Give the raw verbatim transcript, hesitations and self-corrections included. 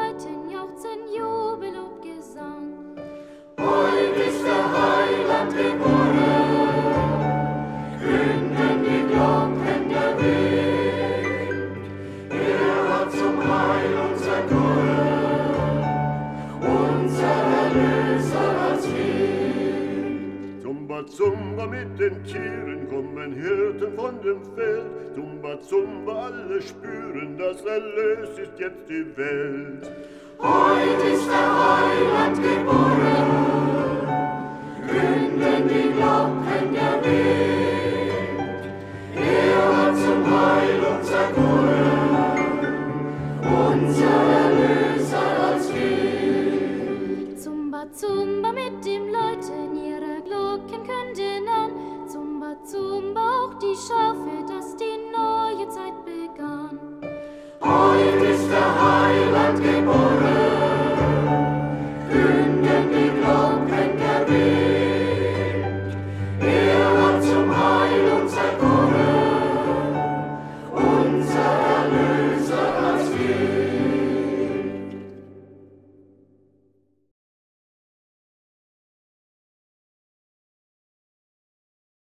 Leuten jauchzen Jubel und Gesang. Heut ist der Heiland geboren, künden die Glocken der Wind. Er hat zum Heil unser Gott, unser Erlöser als Kind. Zumba, Zumba mit den Tieren kommen Hirten von dem Feld. Zumba, Zumba, alle spüren, das erlöst ist jetzt die Welt. Heut ist der Heiland geboren, künden die Glocken der Wind. Er hat zum Heil unser Gott, unser Erlöser als Kind. Zumba, Zumba mit dem Leuten ihre Glocken künden an. Zumba, Zumba auch die Schafe, dass die neue Zeit begann. Heut ist der Heiland geboren,